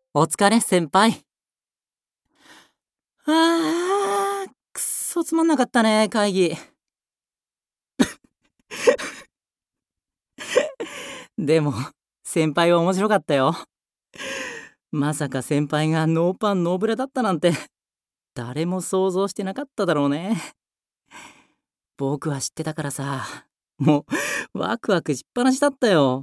お疲れ、先輩。くっそつまんなかったね、会議。でも、先輩は面白かったよ。まさか先輩がノーパンノーブラだったなんて、誰も想像してなかっただろうね。僕は知ってたからさ、もう、ワクワクしっぱなしだったよ。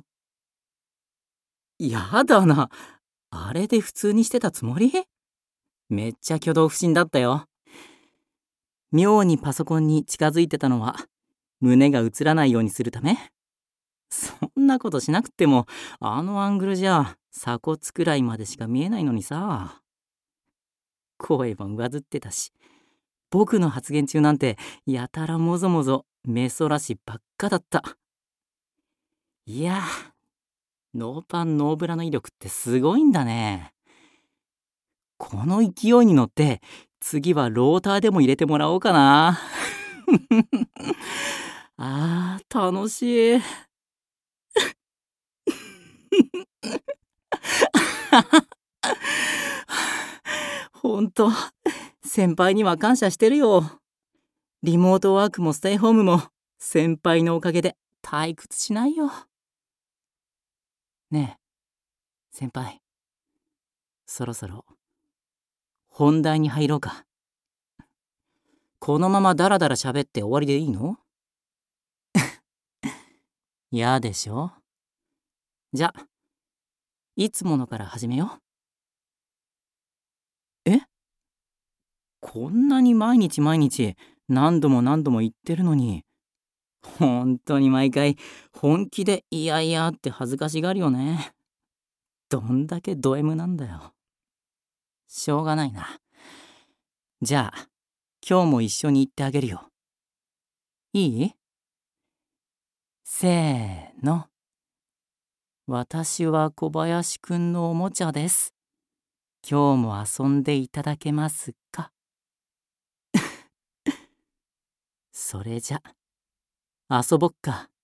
やだな。あれで普通にしてたつもり？めっちゃ挙動不審だったよ。妙にパソコンに近づいてたのは、胸が映らないようにするため？そんなことしなくても、あのアングルじゃ鎖骨くらいまでしか見えないのにさ。声も上ずってたし、僕の発言中なんてやたらもぞもぞめそらしばっかだった。いや、ノーパンノーブラの威力ってすごいんだね。この勢いに乗って次はローターでも入れてもらおうかな。楽しい。ほんと、先輩には感謝してるよ。リモートワークもステイホームも先輩のおかげで退屈しないよ。ねえ、先輩、そろそろ本題に入ろうか。このままダラダラ喋って終わりでいいの？嫌でしょ？じゃ、いつものから始めよう。こんなに毎日毎日何度も何度も言ってるのに、本当に毎回本気でいやいやって恥ずかしがるよね。どんだけド M なんだよ。しょうがないな。じゃあ、今日も一緒に言ってあげるよ。いい？せーの。私は小林くんのおもちゃです。今日も遊んでいただけますか？それじゃ、遊ぼっか。